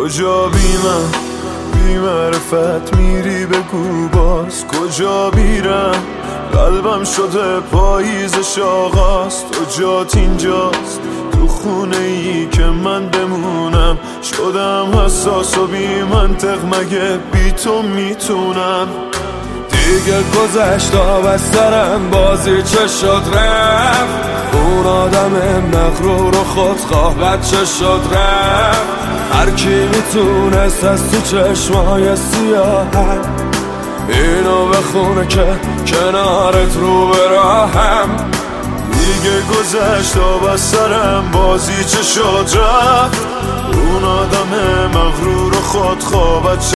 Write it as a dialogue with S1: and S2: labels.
S1: کجا بی معرفت میری بگو باز کجا بیرم، قلبم شده پاییزش آغاز، تو جات اینجاست تو خونه ای که من بمونم، شدم حساس و بی منطق مگه بی تو میتونم. دیگه گذشت آب از سرم، بازی چه شد رفت، اون آدم مغرور و خودخواه بچه شد رفت. هر کی میتونست از تو چشمای سیاهم اینو بخونه که کنارت رو به راهم. دیگه گذشت آب از سرم، بازی چه شد رفت، اون آدم مغرور و خودخواه بچه